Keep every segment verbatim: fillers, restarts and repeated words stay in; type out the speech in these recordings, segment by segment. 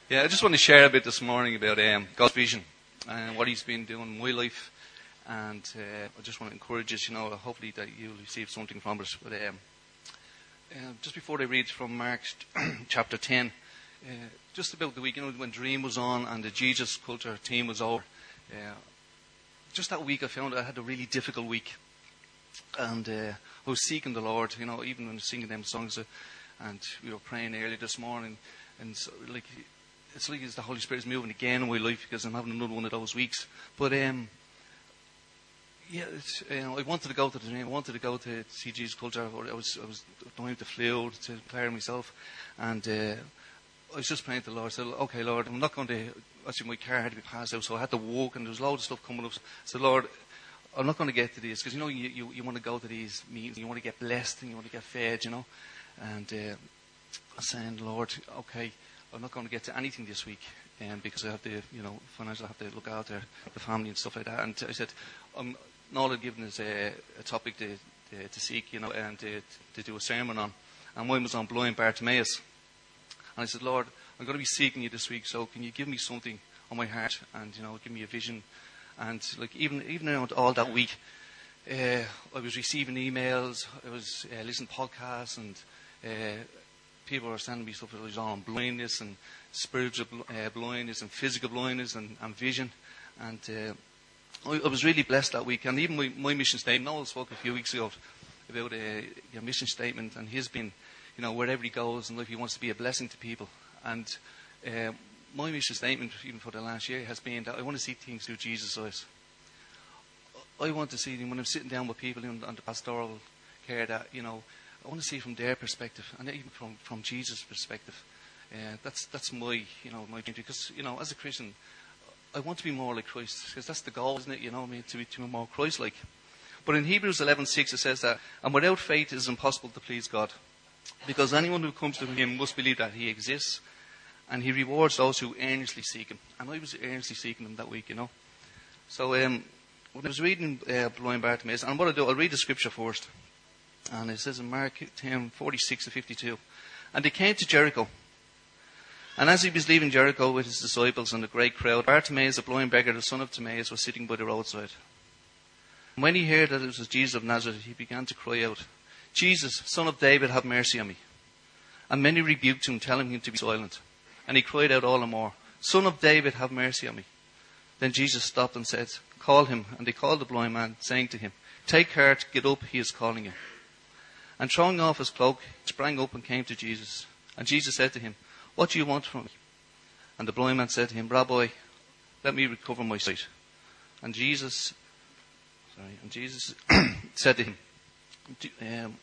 Yeah, I just want to share a bit this morning about um, God's vision and what He's been doing in my life. And uh, I just want to encourage us, you know, hopefully that you'll receive something from us. But um, uh, just before I read from Mark chapter ten, uh, just about the week, you know, when Dream was on and the Jesus Culture team was over, uh, just that week I found I had a really difficult week. And uh, I was seeking the Lord, you know, even when singing them songs. Uh, and we were praying early this morning. And so, like... It's like as the Holy Spirit is moving again in my life because I'm having another one of those weeks. But um, yeah, it's, you know, I wanted to go to the dream. I wanted to go to see Jesus Culture. I was I was going with the flu to declare myself, and uh, I was just praying to the Lord. I said, "Okay, Lord, I'm not going to." Actually, my car had to be passed out, so I had to walk, and there was loads of stuff coming up. I said, "Lord, I'm not going to get to these because you know you, you you want to go to these meetings, you want to get blessed, and you want to get fed, you know." And uh, I was saying, "Lord, okay." I'm not going to get to anything this week um, because I have to, you know, financially I have to look after the family and stuff like that. And I said, I'm all I've given is a, a topic to, to, to seek, you know, and to, to do a sermon on. And mine was on blind Bartimaeus. And I said, Lord, I'm going to be seeking you this week, so can you give me something on my heart and, you know, give me a vision. And like even even around all that week, uh, I was receiving emails, I was uh, listening to podcasts, and uh, people were sending me stuff that was on blindness and spiritual uh, blindness and physical blindness and, and vision. And uh, I, I was really blessed that week. And even my, my mission statement, Noel spoke a few weeks ago about uh, your mission statement, and he's been, you know, wherever he goes in life, he wants to be a blessing to people. And uh, my mission statement, even for the last year, has been that I want to see things through Jesus' eyes. I want to see them when I'm sitting down with people on, on the pastoral care that, you know, I want to see from their perspective, and even from, from Jesus' perspective. Uh, that's that's my you know my dream, because you know as a Christian, I want to be more like Christ, because that's the goal, isn't it? You know, I mean, to be to be more Christ-like. But in Hebrews eleven six it says that, and without faith it is impossible to please God, because anyone who comes to Him must believe that He exists, and He rewards those who earnestly seek Him. And I was earnestly seeking Him that week, you know. So um, when I was reading uh, blind Bartimaeus, and what I do, I'll read the scripture first. And it says in Mark ten, forty-six to fifty-two. And they came to Jericho. And as he was leaving Jericho with his disciples and a great crowd, Bartimaeus, a blind beggar, the son of Timaeus, was sitting by the roadside. And when he heard that it was Jesus of Nazareth, he began to cry out, Jesus, Son of David, have mercy on me. And many rebuked him, telling him to be silent. And he cried out all the more, Son of David, have mercy on me. Then Jesus stopped and said, Call him. And they called the blind man, saying to him, Take heart, get up, he is calling you. And throwing off his cloak, he sprang up and came to Jesus. And Jesus said to him, What do you want from me? And the blind man said to him, Rabbi, let me recover my sight. And Jesus, sorry, and Jesus said to him, um,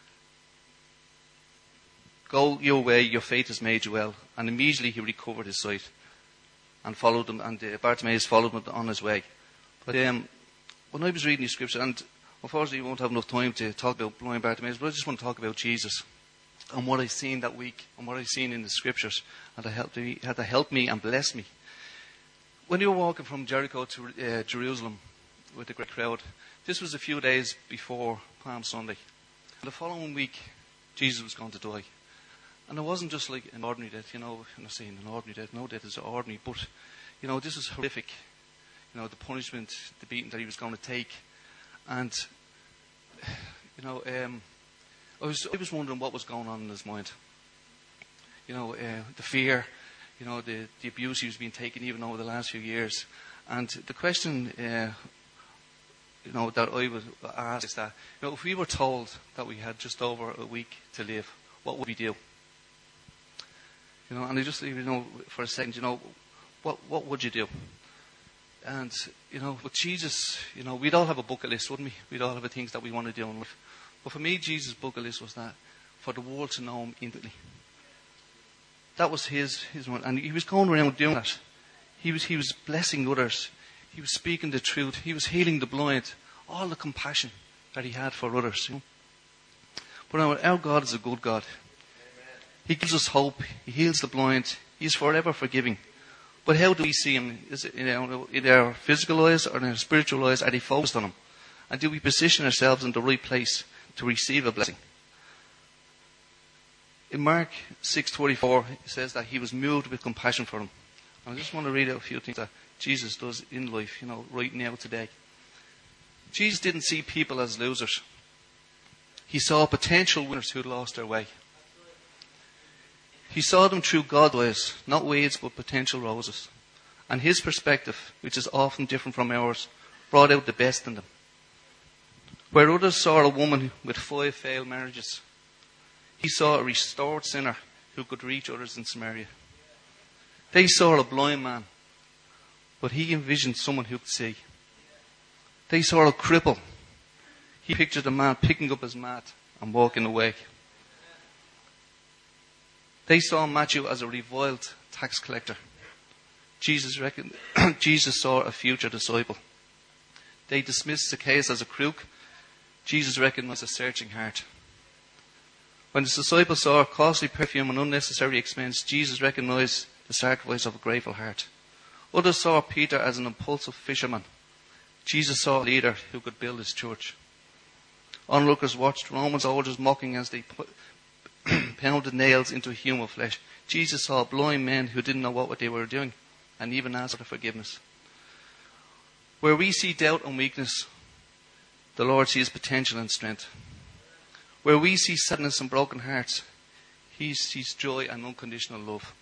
Go your way, your faith has made you well. And immediately he recovered his sight and followed him. And uh, Bartimaeus followed him on his way. But um, when I was reading the scripture, and unfortunately, we won't have enough time to talk about blind Bartimaeus, but I just want to talk about Jesus and what I've seen that week and what I've seen in the scriptures, and it helped me, had to help me and bless me. When you were walking from Jericho to uh, Jerusalem with a great crowd, this was a few days before Palm Sunday. And the following week, Jesus was going to die. And it wasn't just like an ordinary death, you know, I'm not saying an ordinary death, no death is ordinary, but, you know, this was horrific. You know, the punishment, the beating that he was going to take. And, you know, um, I was I was wondering what was going on in his mind. You know, uh, the fear, you know, the, the abuse he was being taken even over the last few years. And the question, uh, you know, that I would ask is that, you know, if we were told that we had just over a week to live, what would we do? You know, and I just, you know, for a second, you know, what what would you do? And, you know, with Jesus, you know, we'd all have a bucket list, wouldn't we? We'd all have the things that we want to do in life. But for me, Jesus' bucket list was that, for the world to know Him intimately. That was his, his one. And he was going around doing that. He was, he was blessing others. He was speaking the truth. He was healing the blind. All the compassion that he had for others. You know? But our, our God is a good God. He gives us hope. He heals the blind. He is forever forgiving. But how do we see Him? Is it in our, in our physical eyes or in our spiritual eyes? Are they focused on Him? And do we position ourselves in the right place to receive a blessing? In Mark six twenty-four, it says that he was moved with compassion for them. I just want to read out a few things that Jesus does in life, you know, right now, today. Jesus didn't see people as losers. He saw potential winners who lost their way. He saw them through God's eyes, not weeds, but potential roses. And his perspective, which is often different from ours, brought out the best in them. Where others saw a woman with five failed marriages, he saw a restored sinner who could reach others in Samaria. They saw a blind man, but he envisioned someone who could see. They saw a cripple. He pictured a man picking up his mat and walking away. They saw Matthew as a reviled tax collector. Jesus reckoned, Jesus saw a future disciple. They dismissed Zacchaeus as a crook. Jesus recognized a searching heart. When the disciples saw a costly perfume and unnecessary expense, Jesus recognized the sacrifice of a grateful heart. Others saw Peter as an impulsive fisherman. Jesus saw a leader who could build his church. Onlookers watched Roman soldiers mocking as they put, pounded nails into human flesh. Jesus saw blind men who didn't know what they were doing and even asked for forgiveness. Where we see doubt and weakness, the Lord sees potential and strength. Where we see sadness and broken hearts, he sees joy and unconditional love.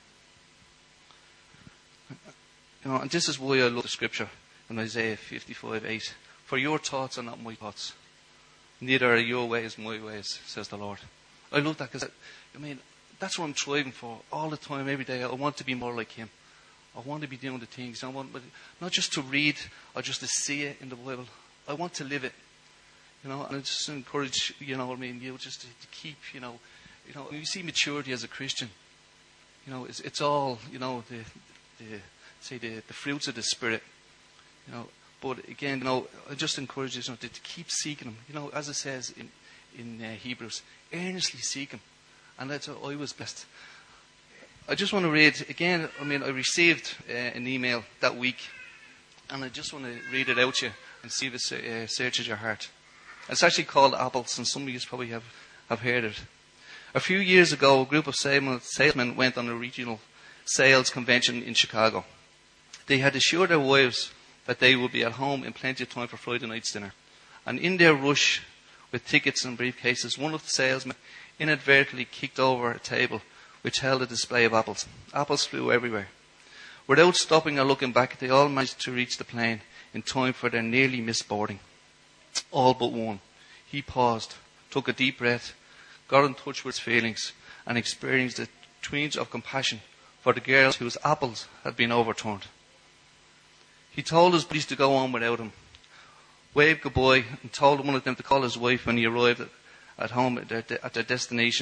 You know, and this is why I love the scripture in Isaiah fifty-five eight. For your thoughts are not my thoughts. Neither are your ways my ways, says the Lord. I love that because, I mean, that's what I'm striving for all the time, every day. I want to be more like him. I want to be doing the things. I want, but not just to read or just to see it in the Bible. I want to live it. You know, and I just encourage, you know what I mean, you just to, to keep, you know, you know, when you see maturity as a Christian, you know, it's, it's all, you know, the, the say the, the fruits of the Spirit, you know. But again, you know, I just encourage you, you know, to, to keep seeking Him. You know, as it says in in uh, Hebrews, earnestly seek Him, and that's how I was blessed. I just want to read again. I mean, I received uh, an email that week, and I just want to read it out to you and see if it uh, searches your heart. It's actually called Apples, and some of you probably have have heard it. A few years ago, a group of salesmen went on a regional sales convention in Chicago. They had assured their wives that they would be at home in plenty of time for Friday night's dinner. And in their rush with tickets and briefcases, one of the salesmen inadvertently kicked over a table which held a display of apples. Apples flew everywhere. Without stopping or looking back, they all managed to reach the plane in time for their nearly missed boarding. All but one. He paused, took a deep breath, got in touch with his feelings, and experienced a twinge of compassion for the girls whose apples had been overturned. He told his buddies to go on without him, waved goodbye, and told one of them to call his wife when he arrived at, at home at their, at their destination.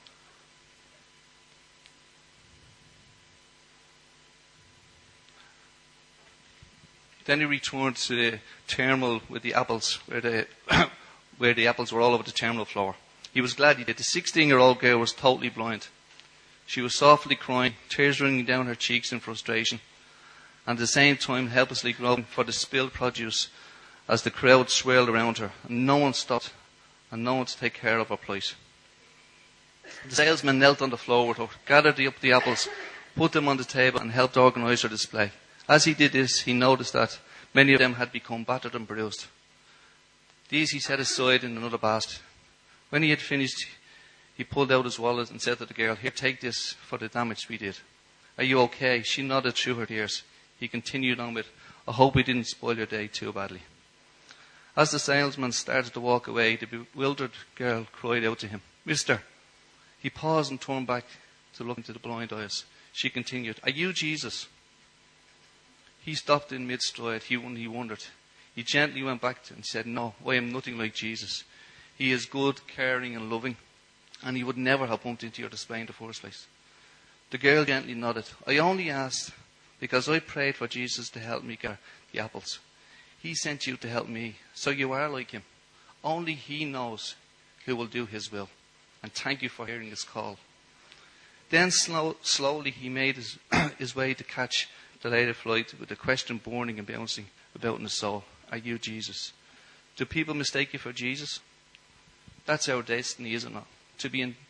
Then he returned to the terminal with the apples, where the, where the apples were all over the terminal floor. He was glad he did. The sixteen-year-old girl was totally blind. She was softly crying, tears running down her cheeks in frustration, and at the same time helplessly groping for the spilled produce as the crowd swirled around her, and no one stopped, and no one to take care of her plight. The salesman knelt on the floor with her, gathered up the apples, put them on the table, and helped organise her display. As he did this, he noticed that many of them had become battered and bruised. These he set aside in another basket. When he had finished, he pulled out his wallet and said to the girl, "Here, take this for the damage we did. Are you okay?" She nodded through her tears. He continued on with, "I hope we didn't spoil your day too badly." As the salesman started to walk away, the bewildered girl cried out to him, "Mister." He paused and turned back to look into the blind eyes. She continued, "Are you Jesus?" He stopped in mid-stride. He, he wondered. He gently went back to and said, "No, I am nothing like Jesus. He is good, caring and loving, and he would never have bumped into your display in the first place." The girl gently nodded. "I only asked because I prayed for Jesus to help me get the apples. He sent you to help me, so you are like him. Only he knows who will do his will. And thank you for hearing his call." Then slow, slowly he made his, his way to catch the later flight with the question burning and bouncing about in his soul. Are you Jesus? Do people mistake you for Jesus? That's our destiny, isn't it? To be in,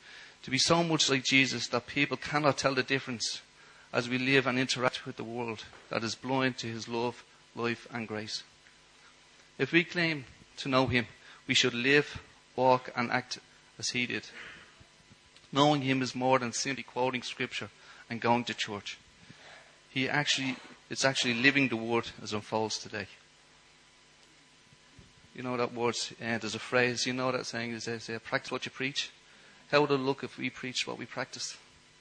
to be so much like Jesus that people cannot tell the difference as we live and interact with the world that is blind to his love, life and grace. If we claim to know him, we should live, walk and act as he did. Knowing him is more than simply quoting scripture and going to church. He actually, it's actually living the word as it unfolds today. You know that word, uh, there's a phrase, you know that saying, is uh, say, practice what you preach. How would it look if we preached what we practiced?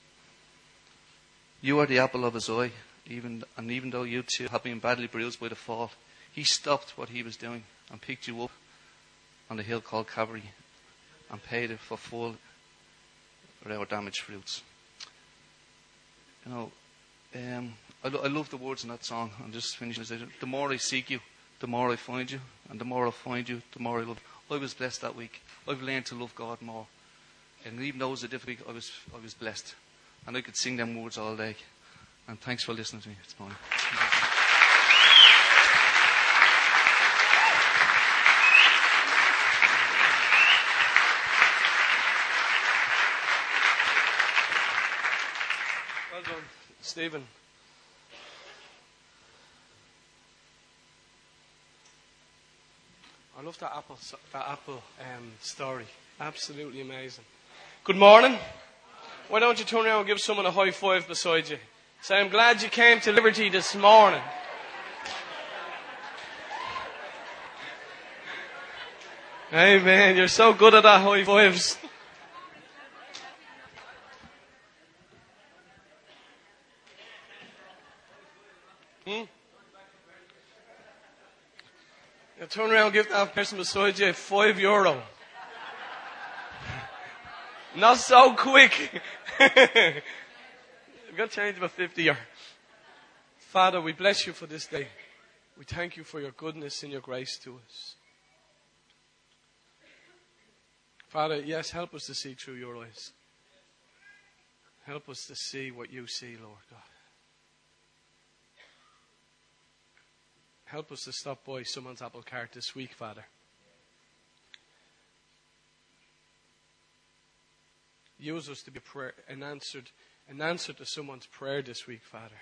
You are the apple of his eye, even, and even though you too have been badly bruised by the fall, he stopped what he was doing and picked you up on the hill called Calvary and paid it for full for our damaged fruits. You know, um, I, lo- I love the words in that song. I'm just finishing. The more I seek you, the more I find you, and the more I find you, the more I love you. I was blessed that week. I've learned to love God more. And even though it was a difficult week, I was, I was blessed. And I could sing them words all day. And thanks for listening to me this morning. Well done, Stephen. I love that apple, that apple um, story. Absolutely amazing. Good morning. Why don't you turn around and give someone a high five beside you? Say, I'm glad you came to Liberty this morning. Amen. You're so good at that high fives. Hmm? Now turn around and give that person beside you five euro. Not so quick. We've got to change about fifty here. Father, we bless you for this day. We thank you for your goodness and your grace to us. Father, yes, help us to see through your eyes. Help us to see what you see, Lord God. Help us to stop by someone's apple cart this week, Father. Use us to be a prayer, an answered, an answer to someone's prayer this week, Father.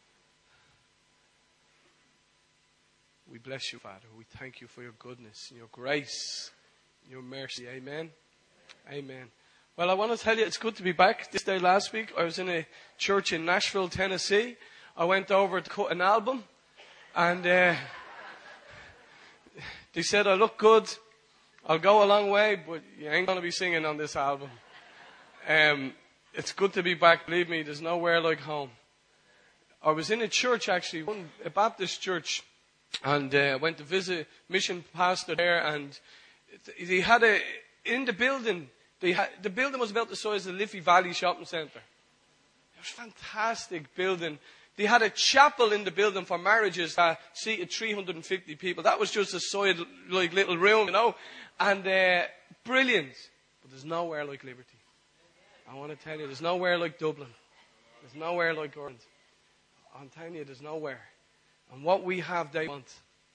We bless you, Father. We thank you for your goodness and your grace and your mercy. Amen. Amen. Well, I want to tell you, it's good to be back. This day last week, I was in a church in Nashville, Tennessee. I went over to cut an album, and uh, they said I look good. I'll go a long way, but you ain't going to be singing on this album. Um, it's good to be back. Believe me, there's nowhere like home. I was in a church, actually, one, a Baptist church, and uh, went to visit mission pastor there, and they had a, in the building, they had, the building was about the size of the Liffey Valley Shopping Centre. It was a fantastic building. They had a chapel in the building for marriages that seated three hundred fifty people. That was just a side, like, little room, you know, and uh, brilliant. But there's nowhere like Liberty. I want to tell you, there's nowhere like Dublin. There's nowhere like Ireland. I'm telling you, there's nowhere. And what we have, they want.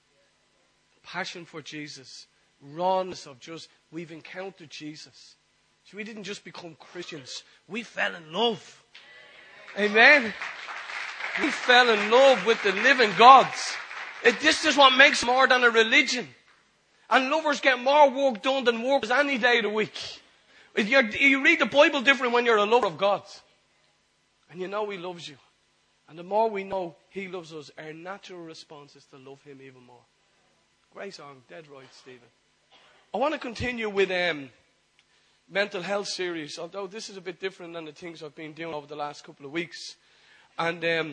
Passion for Jesus. Rawness of just, we've encountered Jesus. So we didn't just become Christians. We fell in love. Amen. We fell in love with the living God. It, this is what makes more than a religion. And lovers get more work done than workers any day of the week. You're, you read the Bible different when you're a lover of God. And you know He loves you. And the more we know He loves us, our natural response is to love Him even more. Great song. Dead right, Stephen. I want to continue with um, mental health series, although this is a bit different than the things I've been doing over the last couple of weeks. And um,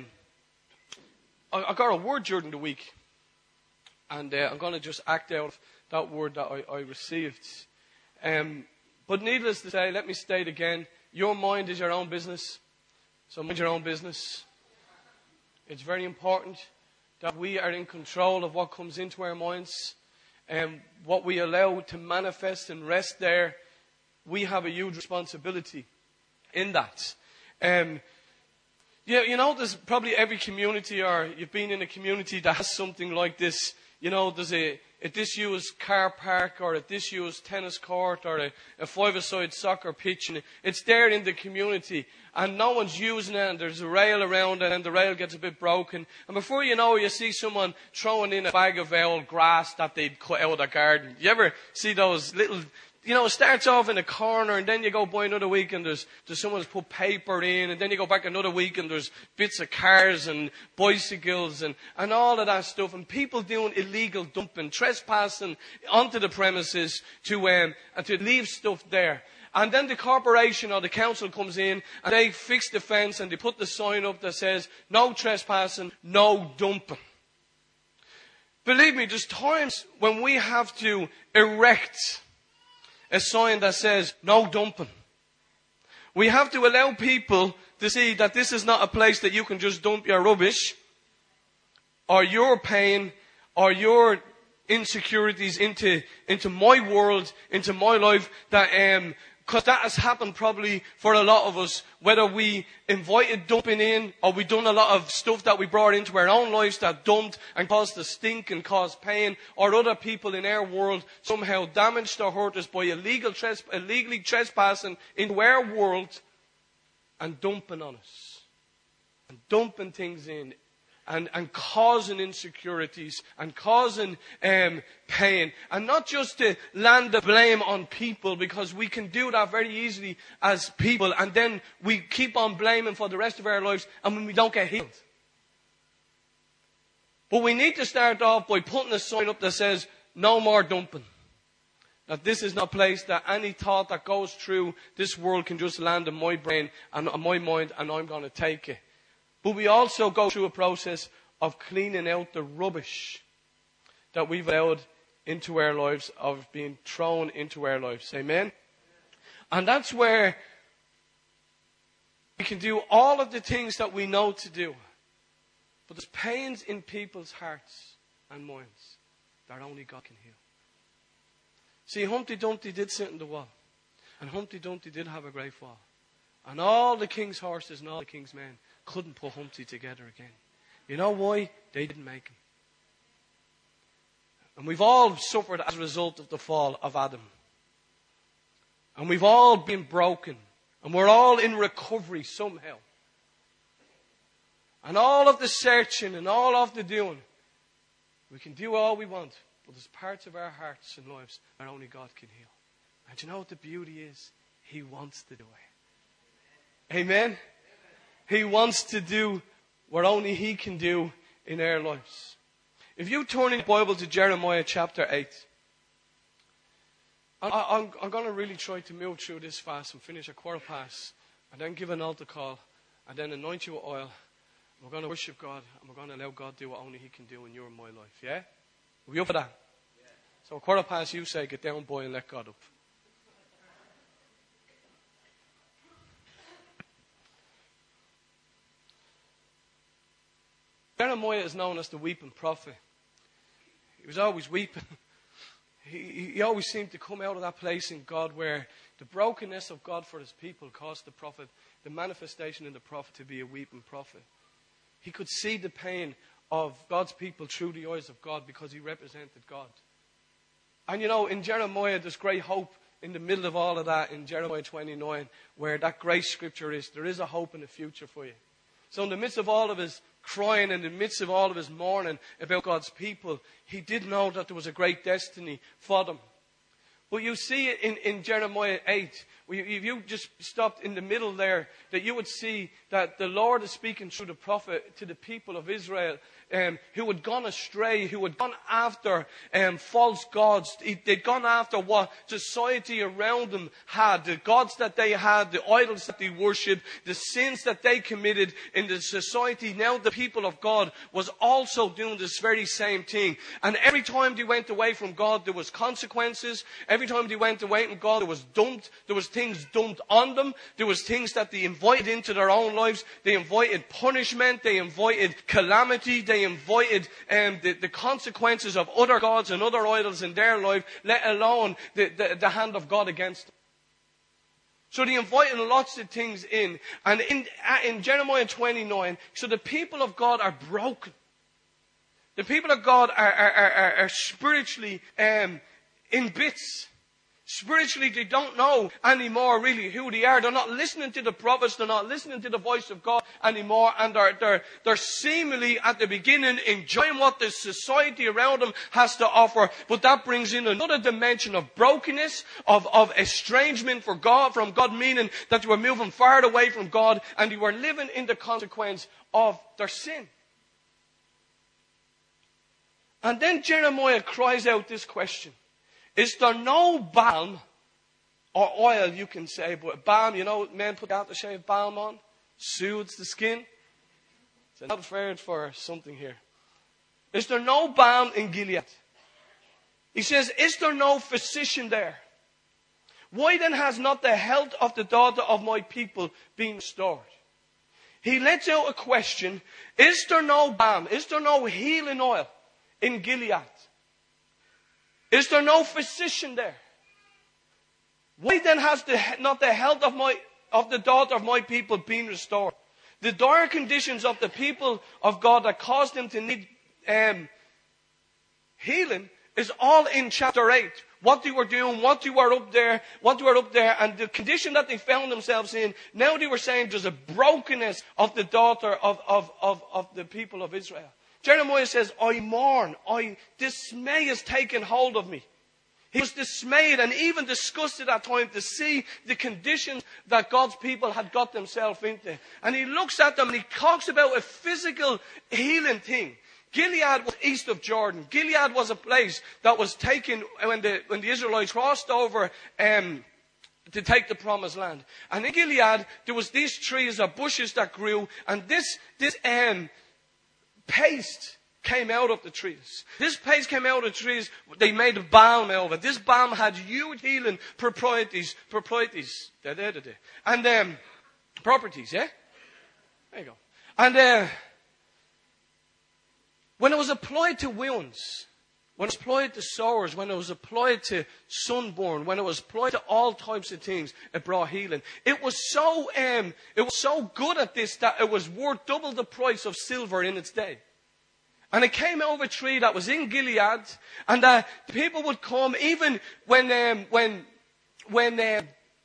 I, I got a word during the week. And uh, I'm going to just act out that word that I, I received. Um, but needless to say, let me state again, your mind is your own business. So mind your own business. It's very important that we are in control of what comes into our minds. And what we allow to manifest and rest there, we have a huge responsibility in that. Um, yeah, you know, there's probably every community, or you've been in a community that has something like this. You know, there's a a disused car park or a disused tennis court or a, a five-a-side soccer pitch, and it's there in the community and no one's using it, and there's a rail around it and the rail gets a bit broken, and before you know it, you see someone throwing in a bag of old grass that they'd cut out of their garden. You ever see those little, you know, it starts off in a corner and then you go by another week and there's, there's someone's put paper in, and then you go back another week and there's bits of cars and bicycles and, and all of that stuff, and people doing illegal dumping, trespassing onto the premises to, um, and to leave stuff there. And then the corporation or the council comes in and they fix the fence and they put the sign up that says no trespassing, no dumping. Believe me, there's times when we have to erect a sign that says no dumping. We have to allow people to see that this is not a place that you can just dump your rubbish or your pain or your insecurities into, into my world, into my life, that, um, because that has happened probably for a lot of us, whether we invited dumping in or we done a lot of stuff that we brought into our own lives that dumped and caused the stink and caused pain, or other people in our world somehow damaged or hurt us by illegal tres- illegally trespassing into our world and dumping on us. And dumping things in. And, and causing insecurities and causing um, pain. And not just to land the blame on people, because we can do that very easily as people, and then we keep on blaming for the rest of our lives and when we don't get healed. But we need to start off by putting a sign up that says no more dumping. That this is not a place that any thought that goes through this world can just land in my brain and on my mind and I'm going to take it. But we also go through a process of cleaning out the rubbish that we've allowed into our lives, of being thrown into our lives. Amen? And that's where we can do all of the things that we know to do. But there's pains in people's hearts and minds that only God can heal. See, Humpty Dumpty did sit in the wall. And Humpty Dumpty did have a great fall. And all the king's horses and all the king's men couldn't put Humpty together again. You know why? They didn't make him. And we've all suffered as a result of the fall of Adam. And we've all been broken. And we're all in recovery somehow. And all of the searching and all of the doing, we can do all we want. But there's parts of our hearts and lives that only God can heal. And you know what the beauty is? He wants to do it. Amen? He wants to do what only He can do in our lives. If you turn in the Bible to Jeremiah chapter eight, I, I'm, I'm going to really try to move through this fast and finish a quarter past, and then give an altar call, and then anoint you with oil. We're going to worship God, and we're going to allow God to do what only He can do in your and my life. Yeah? Are we up for that? Yeah. So a quarter past, you say, get down, boy, and let God up. Jeremiah is known as the weeping prophet. He was always weeping. He, he always seemed to come out of that place in God where the brokenness of God for His people caused the prophet, the manifestation in the prophet, to be a weeping prophet. He could see the pain of God's people through the eyes of God because he represented God. And you know, in Jeremiah, there's great hope in the middle of all of that in Jeremiah twenty-nine, where that great scripture is. There is a hope in the future for you. So in the midst of all of his crying, in the midst of all of his mourning about God's people, he did know that there was a great destiny for them. But you see it in, in Jeremiah eight, if you just stopped in the middle there, that you would see that the Lord is speaking through the prophet to the people of Israel, um, who had gone astray, who had gone after um, false gods. They'd gone after what society around them had, the gods that they had, the idols that they worshipped, the sins that they committed in the society. Now the people of God was also doing this very same thing. And every time they went away from God, there was consequences. Every time they went away from God, there was dumped. There was things dumped on them. There was things that they invited into their own lives. They invited punishment. They invited calamity. They invited um, the, the consequences of other gods and other idols in their life, let alone the, the, the hand of God against them. So they invited lots of things in. And in, in Jeremiah twenty-nine, so the people of God are broken. The people of God are, are, are, are spiritually um, in bits. Spiritually, they don't know anymore really who they are. They're not listening to the prophets. They're not listening to the voice of God anymore. And they're, they're, they're seemingly at the beginning enjoying what the society around them has to offer. But that brings in another dimension of brokenness, of, of estrangement for God, from God, meaning that they were moving far away from God and they were living in the consequence of their sin. And then Jeremiah cries out this question. Is there no balm, or oil you can say, but balm, you know, men put aftershave balm on, soothes the skin. So I'm prepared for something here. Is there no balm in Gilead? He says, is there no physician there? Why then has not the health of the daughter of my people been restored? He lets out a question. Is there no balm? Is there no healing oil in Gilead? Is there no physician there? Why then has the, not the health of my of the daughter of my people been restored? The dire conditions of the people of God that caused them to need um, healing is all in chapter eight. What they were doing, what they were up there, what they were up there, and the condition that they found themselves in. Now they were saying there's a brokenness of the daughter of, of, of, of the people of Israel. Jeremiah says, I mourn, I, dismay has taken hold of me. He was dismayed and even disgusted at times to see the conditions that God's people had got themselves into. And he looks at them and he talks about a physical healing thing. Gilead was east of Jordan. Gilead was a place that was taken when the, when the Israelites crossed over um, to take the promised land. And in Gilead, there was these trees or bushes that grew, and this, this um, paste came out of the trees. This paste came out of the trees. They made a balm out of it. This balm had huge healing properties, properties, da, da, da, da. and um, properties. Yeah, there you go. And uh, when it was applied to wounds, when it was applied to sores, when it was applied to sunburn, when it was applied to all types of things, it brought healing. It was so, um, it was so good at this that it was worth double the price of silver in its day. And it came out of a tree that was in Gilead, and uh, people would come even when um, when when uh,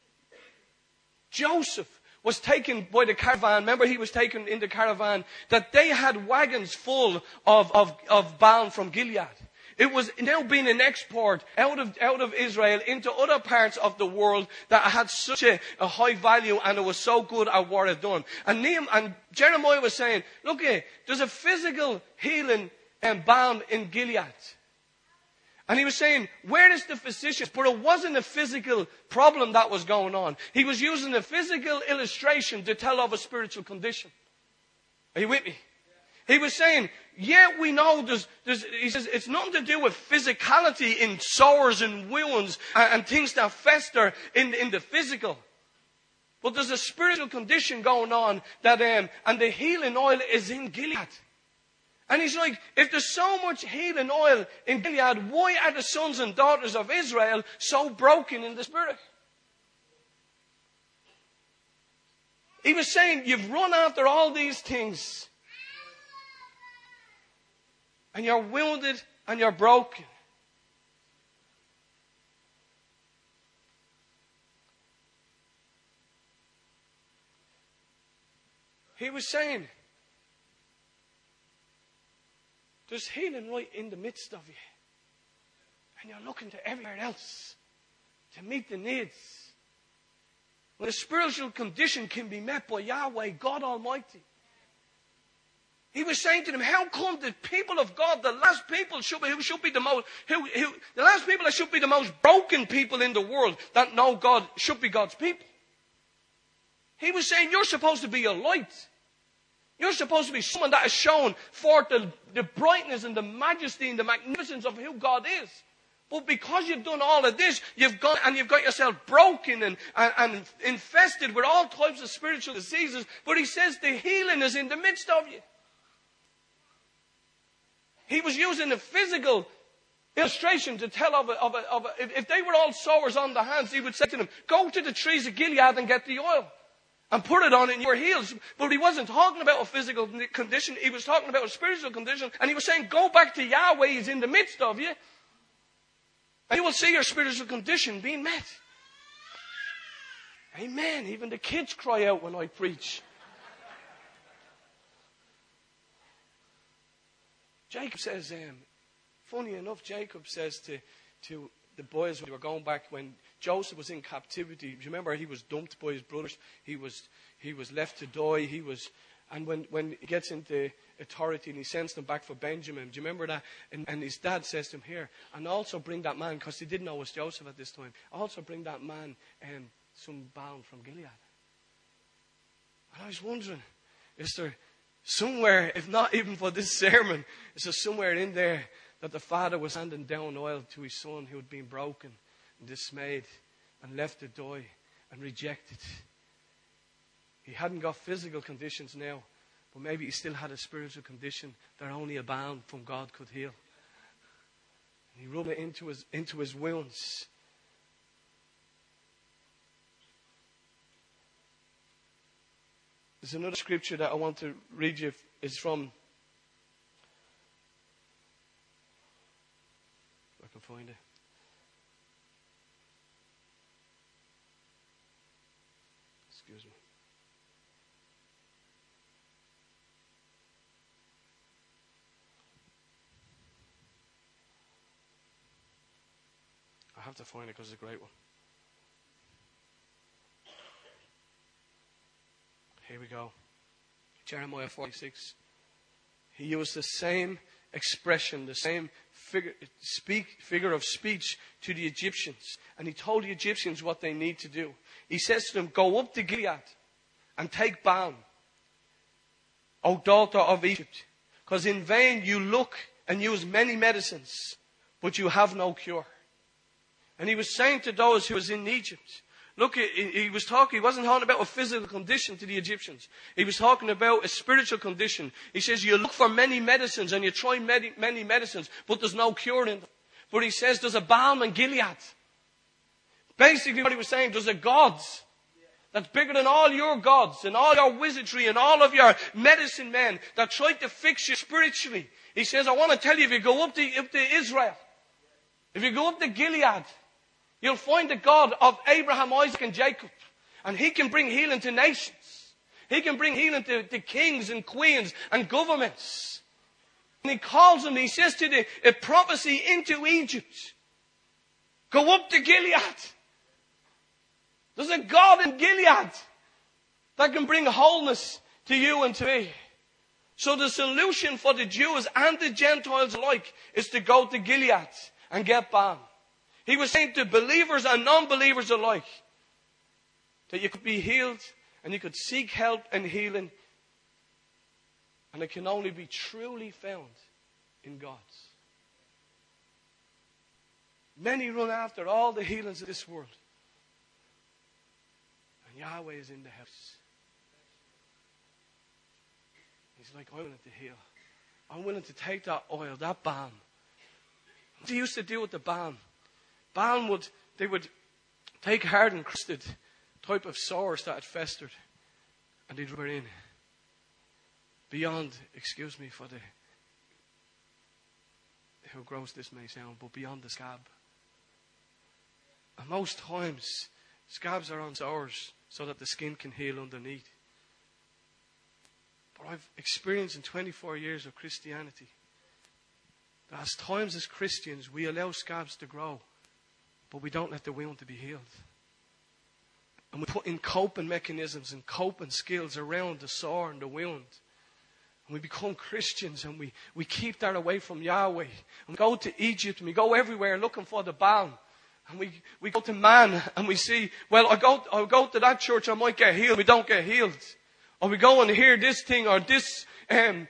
Joseph was taken by the caravan. Remember, he was taken in the caravan. That they had wagons full of of, of balm from Gilead. It was now being an export out of, out of Israel into other parts of the world that had such a, a high value, and it was so good at what it done. And, Nehemiah, and Jeremiah was saying, look here, there's a physical healing and balm in Gilead. And he was saying, where is the physicians? But it wasn't a physical problem that was going on. He was using a physical illustration to tell of a spiritual condition. Are you with me? He was saying, yeah, we know there's, there's, he says, it's nothing to do with physicality in sores and wounds and, and things that fester in, in the physical. But there's a spiritual condition going on that, um, and the healing oil is in Gilead. And he's like, if there's so much healing oil in Gilead, why are the sons and daughters of Israel so broken in the spirit? He was saying, you've run after all these things. And you're wounded and you're broken. He was saying, there's healing right in the midst of you. And you're looking to everywhere else to meet the needs. When a spiritual condition can be met by Yahweh, God Almighty. He was saying to them, how come the people of God, the last people should be, who should be the most, who, who, the last people that should be the most broken people in the world that know God should be God's people. He was saying, you're supposed to be a light. You're supposed to be someone that has shown forth the, the brightness and the majesty and the magnificence of who God is. But because you've done all of this, you've gone and you've got yourself broken and, and, and infested with all types of spiritual diseases. But he says the healing is in the midst of you. He was using a physical illustration to tell of a, of a, of a if, if they were all sores on the hands, he would say to them, go to the trees of Gilead and get the oil. and put it on and you were healed. But he wasn't talking about a physical condition. He was talking about a spiritual condition. And he was saying, go back to Yahweh. He's in the midst of you. And you will see your spiritual condition being met. Amen. Even the kids cry out when I preach. Jacob says, um, funny enough, Jacob says to, to the boys who were going back when Joseph was in captivity. Do you remember he was dumped by his brothers? He was he was left to die. He was, and when, when he gets into authority and he sends them back for Benjamin. Do you remember that? And, and his dad says to him, here, and also bring that man, because he didn't know it was Joseph at this time. Also bring that man um, some balm from Gilead. And I was wondering, is there somewhere, if not even for this sermon, is there somewhere in there that the father was handing down oil to his son who had been broken and dismayed and left to die and rejected? He hadn't got physical conditions now, but maybe he still had a spiritual condition that only a balm from God could heal. And he rubbed it into his, into his wounds. There's another scripture that I want to read you. It's from, if I can find it. Excuse me. I have to find it because it's a great one. Here we go. Jeremiah forty-six. He used the same expression, the same figure, speak, figure of speech to the Egyptians. And he told the Egyptians what they need to do. He says to them, go up to Gilead and take balm, O daughter of Egypt. Because in vain you look and use many medicines, but you have no cure. And he was saying to those who was in Egypt, look, he was talking, he wasn't talking about a physical condition to the Egyptians. He was talking about a spiritual condition. He says, you look for many medicines and you try many, many medicines, but there's no cure in them. But he says, there's a balm in Gilead. Basically what he was saying, there's a God that's bigger than all your gods and all your wizardry and all of your medicine men that tried to fix you spiritually. He says, I want to tell you, if you go up to, up to Israel, if you go up to Gilead, you'll find the God of Abraham, Isaac, and Jacob. And he can bring healing to nations. He can bring healing to, to kings and queens and governments. And he calls them, he says to the a prophecy into Egypt, go up to Gilead. There's a God in Gilead that can bring wholeness to you and to me. So the solution for the Jews and the Gentiles alike is to go to Gilead and get balm. He was saying to believers and non-believers alike that you could be healed and you could seek help and healing, and it can only be truly found in God. Many run after all the healings of this world, and Yahweh is in the house. He's like, I'm willing to heal. I'm willing to take that oil, that balm. What they used to do with the balm? Balm would, they would take hard and crusted type of sores that had festered, and they'd rub it in. Beyond, excuse me for the, how gross this may sound, but beyond the scab. And most times, scabs are on sores so that the skin can heal underneath. But I've experienced in twenty-four years of Christianity that as times as Christians, we allow scabs to grow, but we don't let the wound to be healed. And we put in coping mechanisms and coping skills around the sore and the wound. And we become Christians and we, we keep that away from Yahweh. And we go to Egypt and we go everywhere looking for the balm. And we, we go to man and we see, well, I go, I go to that church, I might get healed. We don't get healed. Or we go and hear this thing or this... Um,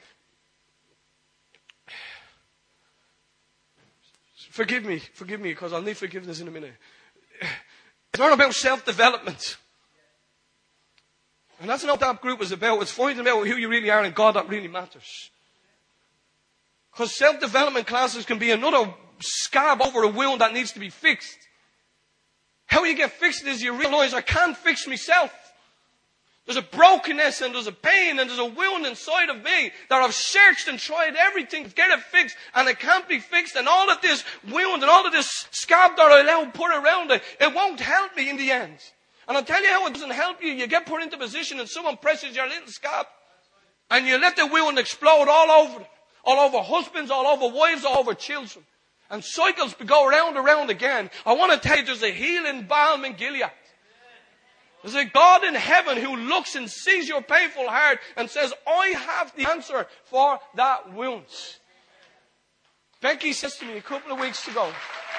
Forgive me, forgive me, because I'll need forgiveness in a minute. It's not about self-development. And that's not what that group is about. It's finding out who you really are and God that really matters. Because self-development classes can be another scab over a wound that needs to be fixed. How you get fixed is you realize I can't fix myself. There's a brokenness and there's a pain and there's a wound inside of me that I've searched and tried everything to get it fixed and it can't be fixed. And all of this wound and all of this scab that I allow put around it, it won't help me in the end. And I'll tell you how it doesn't help you. You get put into a position and someone presses your little scab and you let the wound explode all over them. All over husbands, all over wives, all over children. And cycles go round and round again. I want to tell you there's a healing balm in Gilead. There's a God in heaven who looks and sees your painful heart and says, I have the answer for that wound. Becky says to me a couple of weeks ago,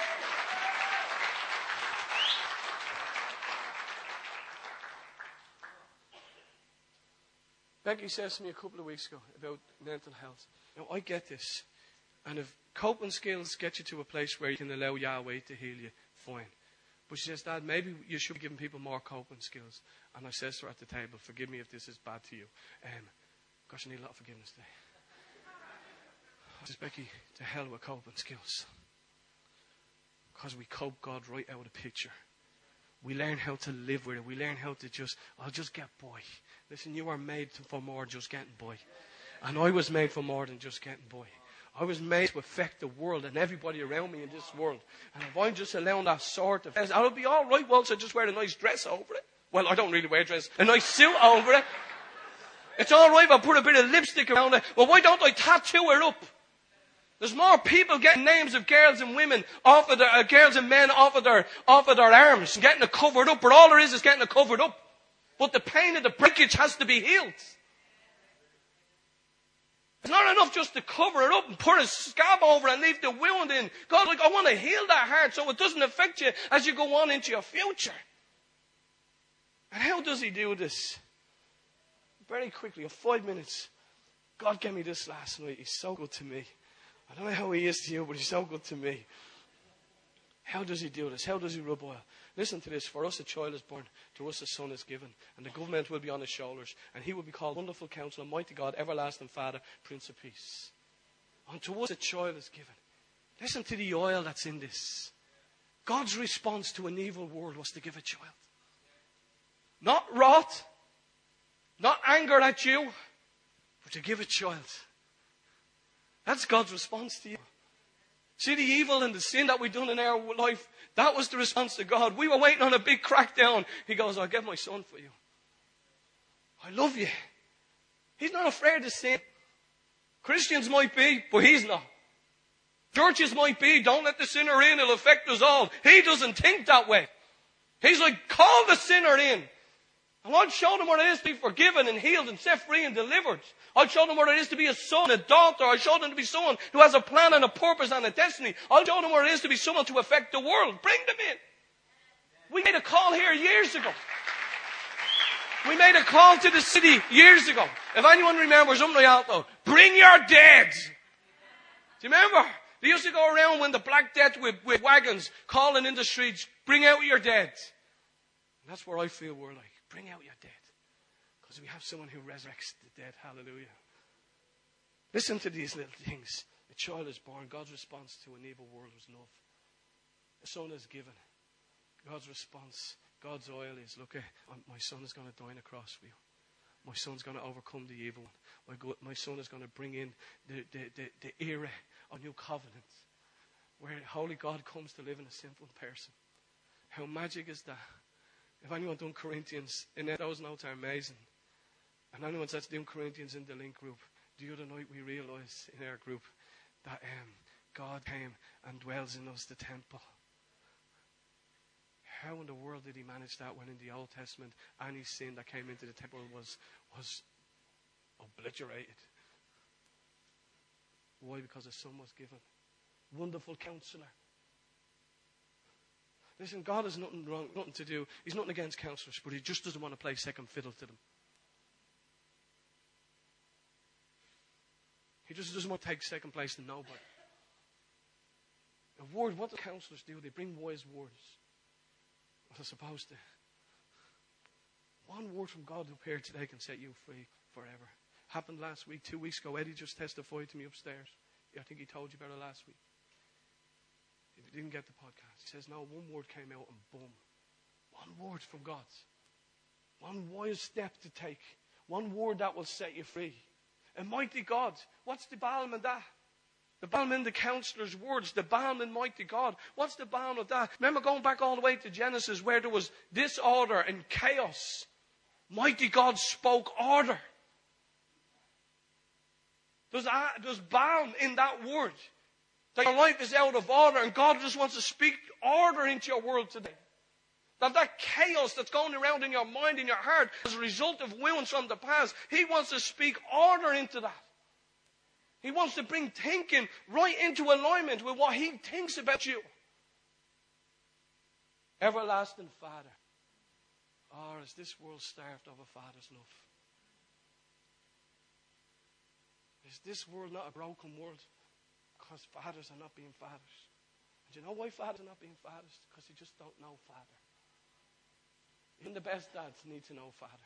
Becky says to me a couple of weeks ago about mental health. Now, I get this. And if coping skills get you to a place where you can allow Yahweh to heal you, fine. But she says, Dad, maybe you should be giving people more coping skills. And I says to her at the table, forgive me if this is bad to you. Um, gosh, I need a lot of forgiveness today. I says, Becky, to hell with coping skills. Because we cope God right out of the picture. We learn how to live with it. We learn how to just, I'll just get by. Listen, you are made for more than just getting by. And I was made for more than just getting by. I was made to affect the world and everybody around me in this world. And if I'm just allowing that sort of, I'll be all right once I just wear a nice dress over it. Well, I don't really wear a dress. A nice suit over it. It's all right if I put a bit of lipstick around it. Well, why don't I tattoo it up? There's more people getting names of girls and women off of their, uh, girls and men off of their, off of their arms, getting it covered up. But all there is is getting it covered up. But the pain of the breakage has to be healed. It's not enough just to cover it up and put a scab over it and leave the wound in. God, like, I want to heal that heart so it doesn't affect you as you go on into your future. And how does he do this? Very quickly, in five minutes. God gave me this last night. He's so good to me. I don't know how he is to you, but he's so good to me. How does he do this? How does he rub oil? Listen to this. For us a child is born, to us a son is given, and the government will be on his shoulders, and he will be called Wonderful Counselor, Mighty God, Everlasting Father, Prince of Peace. Unto us a child is given. Listen to the oil that's in this. God's response to an evil world was to give a child. Not wrath, not anger at you, but to give a child. That's God's response to you. See the evil and the sin that we've done in our life? That was the response to God. We were waiting on a big crackdown. He goes, I'll give my son for you. I love you. He's not afraid to sin. Christians might be, but he's not. Churches might be, don't let the sinner in, it'll affect us all. He doesn't think that way. He's like, call the sinner in. And I'll show them what it is to be forgiven and healed and set free and delivered. I'll show them what it is to be a son, a daughter. I'll show them to be someone who has a plan and a purpose and a destiny. I'll show them what it is to be someone to affect the world. Bring them in. We made a call here years ago. We made a call to the city years ago. If anyone remembers, um Rialto, bring your dead. Do you remember? They used to go around when the Black Death with, with wagons calling in the streets, bring out your dead. And that's where I feel we're like. Bring out your dead. Because we have someone who resurrects the dead. Hallelujah. Listen to these little things. A child is born. God's response to an evil world was love. A son is given. God's response, God's oil is, look, my son is going to die on a cross for you. My son's going to overcome the evil one. My, God, my son is going to bring in the, the, the, the era of new covenant. Where holy God comes to live in a sinful person. How magic is that? If anyone done Corinthians, and those notes are amazing. And anyone that's doing Corinthians in the link group, the other night we realized in our group that um, God came and dwells in us, the temple. How in the world did he manage that when in the Old Testament any sin that came into the temple was, was obliterated? Why? Because a son was given. Wonderful Counselor. Listen, God has nothing wrong, nothing to do. He's nothing against counselors, but he just doesn't want to play second fiddle to them. He just doesn't want to take second place to nobody. A word, what do counselors do? They bring wise words. What they're supposed to. One word from God up here today can set you free forever. Happened last week, two weeks ago. Eddie just testified to me upstairs. I think he told you about it last week. He didn't get the podcast. He says, no, one word came out and boom. One word from God. One wise step to take. One word that will set you free. A mighty God. What's the balm in that? The balm in the counselor's words. The balm in mighty God. What's the balm of that? Remember going back all the way to Genesis where there was disorder and chaos. Mighty God spoke order. There's, a, there's balm in that word. That your life is out of order and God just wants to speak order into your world today. That that chaos that's going around in your mind, in your heart, as a result of wounds from the past, He wants to speak order into that. He wants to bring thinking right into alignment with what He thinks about you. Everlasting Father. Or is this world starved of a Father's love? Is this world not a broken world? Because fathers are not being fathers. And you know why fathers are not being fathers? Because they just don't know Father. Even the best dads need to know Father.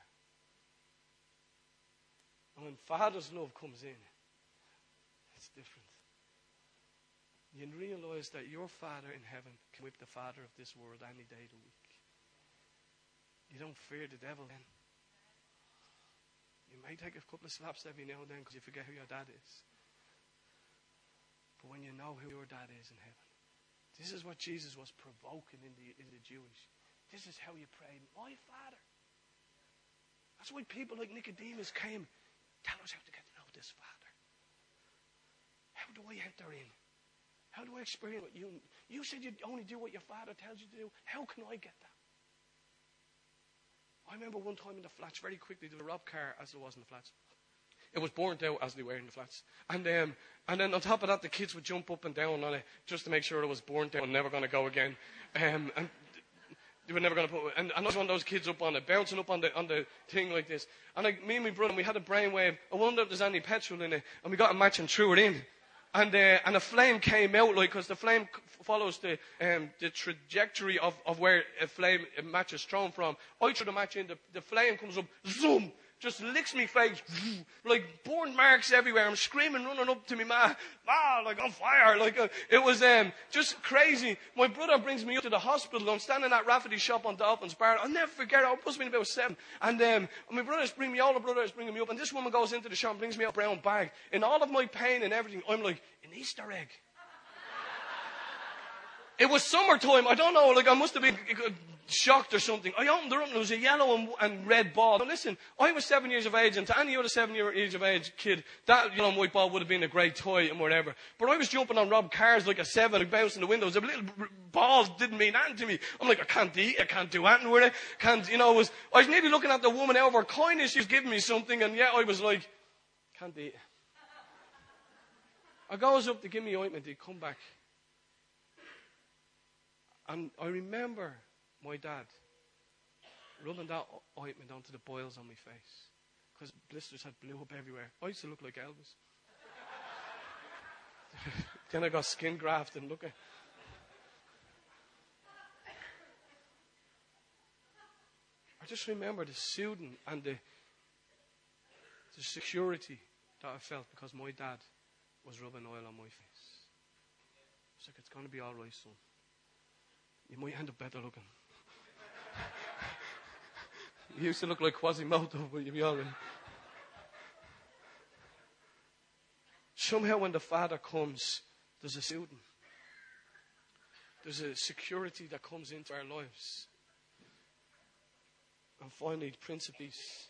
And when Father's love comes in, it's different. You realize that your Father in heaven can whip the father of this world any day of the week. You don't fear the devil then. You may take a couple of slaps every now and then because you forget who your dad is. But when you know who your dad is in heaven, this is what Jesus was provoking in the, in the Jewish. This is how you pray, my Father. That's why people like Nicodemus came. Tell us how to get to know this Father. How do I enter in? How do I experience what you... You said you only do what your Father tells you to do. How can I get that? I remember one time in the flats, very quickly, there was a rob car as there was in the flats. It was burnt out as they were in the flats. And, um, and then on top of that, the kids would jump up and down on it just to make sure it was burnt out and never going to go again. Um, and they were never going to put... And, and I was one of those kids up on it, bouncing up on the on the thing like this. And I, me and my brother, we had a brainwave. I wonder if there's any petrol in it. And we got a match and threw it in. And uh, and a flame came out, like, because the flame c- follows the um, the trajectory of, of where a flame a match is thrown from. I threw the match in, the, the flame comes up, zoom, just licks me face, like burn marks everywhere. I'm screaming, running up to me ma, ah, like on fire, like uh, it was um, just crazy. My brother brings me up to the hospital. I'm standing at Rafferty's shop on Dolphins Bar. I'll never forget it. I must have been about seven. And um, my brothers bring me, all the brothers bringing me up. And this woman goes into the shop and brings me a brown bag. In all of my pain and everything, I'm like, an Easter egg. It was summertime. I don't know. Like I must have been shocked or something. I opened her up and there was a yellow and, and red ball. Now listen, I was seven years of age, and to any other seven years of age kid, that yellow and white ball would have been a great toy and whatever. But I was jumping on Rob cars like a seven, like bouncing the windows. A little balls didn't mean anything to me. I'm like, I can't eat. I can't do anything with it. Can't, you know. It was I was nearly looking at the woman out of her kindness. She was giving me something, and yet I was like, can't eat. I goes up to give me ointment. They come back. And I remember my dad rubbing that ointment onto the boils on my face. Because blisters had blew up everywhere. I used to look like Elvis. Then I got skin graft and look at... I just remember the soothing and the, the security that I felt because my dad was rubbing oil on my face. It's like, it's going to be all right, son. You might end up better looking. You used to look like Quasimodo, but you'll be all right. Somehow when the Father comes, there's a soothing. There's a security that comes into our lives. And finally, the Prince of Peace.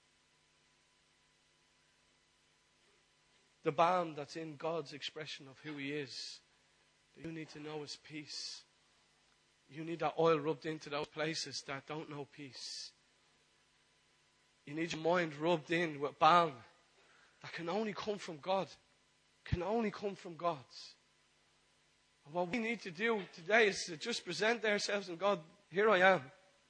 The balm that's in God's expression of who He is. That you need to know is peace. You need that oil rubbed into those places that don't know peace. You need your mind rubbed in with balm that can only come from God. Can only come from God. And what we need to do today is to just present ourselves and God, here I am.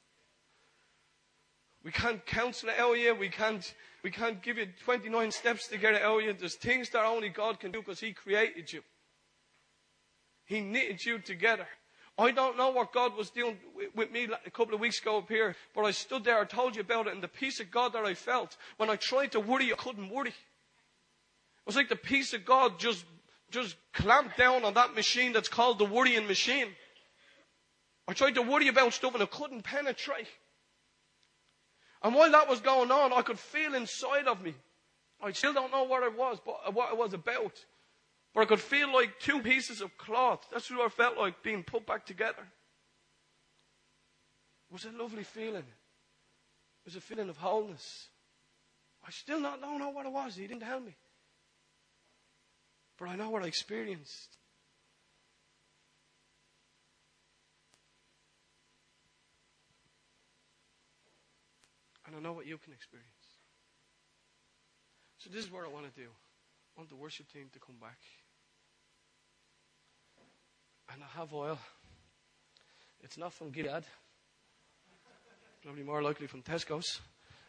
We can't counsel it out of you. We can't, we can't give you twenty-nine steps to get it out of you. There's things that only God can do because He created you. He knitted you together. I don't know what God was doing with me a couple of weeks ago up here, but I stood there, I told you about it, and the peace of God that I felt, when I tried to worry, I couldn't worry. It was like the peace of God just, just clamped down on that machine that's called the worrying machine. I tried to worry about stuff and I couldn't penetrate. And while that was going on, I could feel inside of me. I still don't know what it was, but what it was about. But I could feel like two pieces of cloth. That's what I felt like, being put back together. It was a lovely feeling. It was a feeling of wholeness. I still not, don't know what it was. He didn't tell me. But I know what I experienced. And I know what you can experience. So this is what I want to do. I want the worship team to come back. And I have oil. It's not from Gilead. Probably more likely from Tesco's.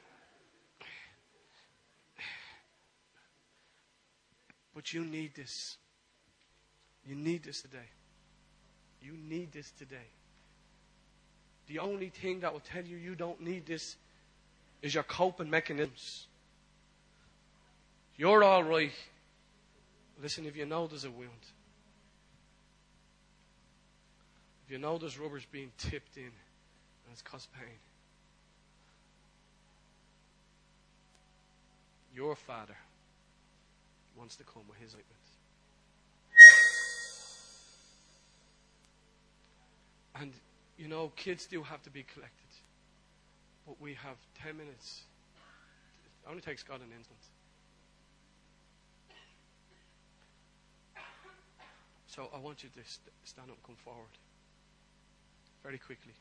But you need this. You need this today. You need this today. The only thing that will tell you you don't need this is your coping mechanisms. You're all right. Listen, if you know there's a wound, if you know there's rubbers being tipped in and it's caused pain, your Father wants to come with His ointment. And, you know, kids do have to be collected. But we have ten minutes. It only takes God an instant. So I want you to st- stand up and come forward. Very quickly.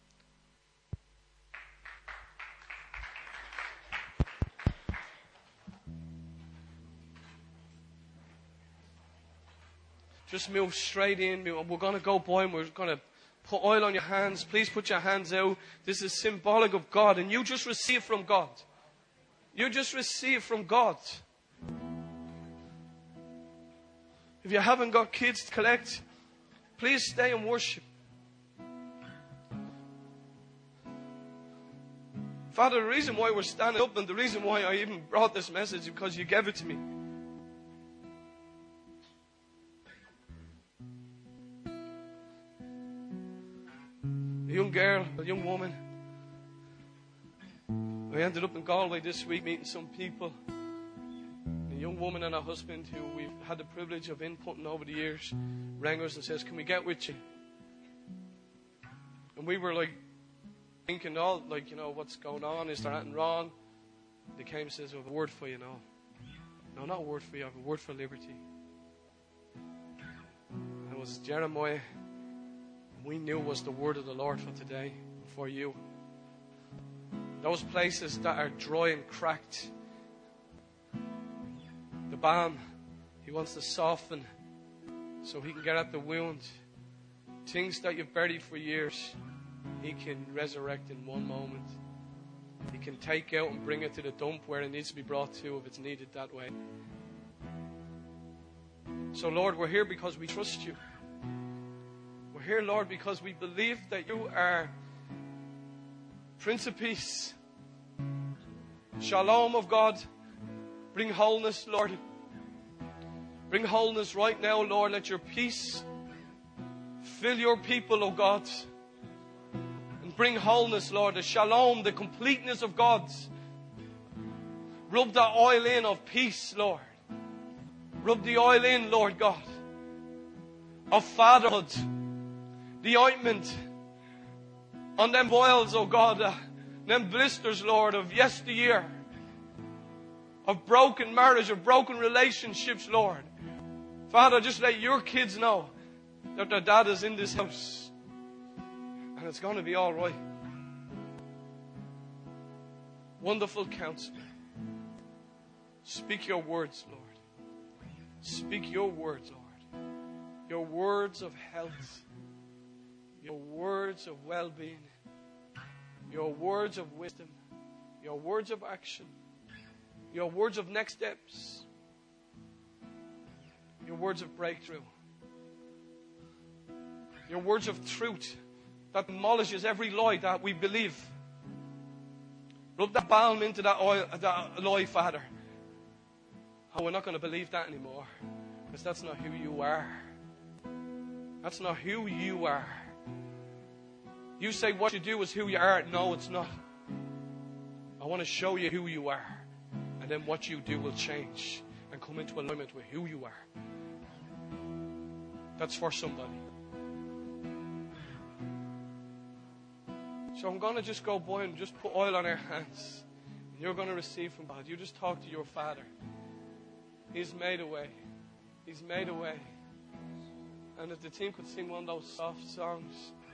Just move straight in. We're going to go by and we're going to put oil on your hands. Please put your hands out. This is symbolic of God. And you just receive from God. You just receive from God. If you haven't got kids to collect, please stay and worship. Father, the reason why we're standing up and the reason why I even brought this message is because you gave it to me. A young girl, a young woman. I ended up in Galway this week meeting some people. A young woman and her husband who we've had the privilege of inputting over the years rang us and says, can we get with you? And we were like thinking all like, you know, what's going on? Is there anything wrong? They came and says, I have a word for you now. No, not a word for you, I have a word for liberty. And it was Jeremiah. We knew was the word of the Lord for today, for you. Those places that are dry and cracked, the balm, He wants to soften so He can get at the wound. Things that you've buried for years, He can resurrect in one moment. He can take out and bring it to the dump where it needs to be brought to if it's needed that way. So Lord, we're here because we trust you. We're here, Lord, because we believe that you are Prince of Peace. Shalom of God. Bring wholeness, Lord. Bring wholeness right now, Lord. Let your peace fill your people, oh God. And bring wholeness, Lord. The shalom, the completeness of God. Rub the oil in of peace, Lord. Rub the oil in, Lord God, of fatherhood. The ointment on them boils, oh God. Uh, them blisters, Lord, of yesteryear. Of broken marriage, of broken relationships, Lord. Father, just let your kids know that their dad is in this house. And it's going to be all right. Wonderful Counselor. Speak your words, Lord. Speak your words, Lord. Your words of health. Your words of well-being. Your words of wisdom. Your words of action. Your words of next steps. Your words of breakthrough. Your words of truth that demolishes every lie that we believe. Rub that balm into that oil, that lie, Father. Oh, we're not going to believe that anymore. Because that's not who you are. That's not who you are. You say what you do is who you are. No, it's not. I want to show you who you are. And then what you do will change and come into alignment with who you are. That's for somebody. So I'm going to just go by and just put oil on our hands. And you're going to receive from God. You just talk to your Father. He's made a way. He's made a way. And if the team could sing one of those soft songs.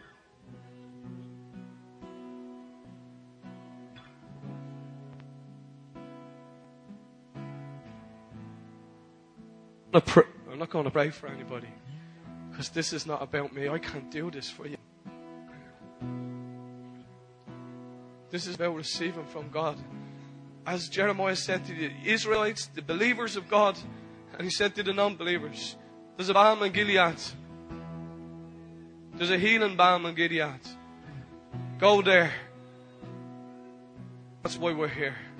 I'm not going to pray for anybody. Because this is not about me. I can't do this for you. This is about receiving from God. As Jeremiah said to the Israelites, the believers of God, and he said to the non-believers, there's a balm in Gilead. There's a healing balm in Gilead. Go there. That's why we're here.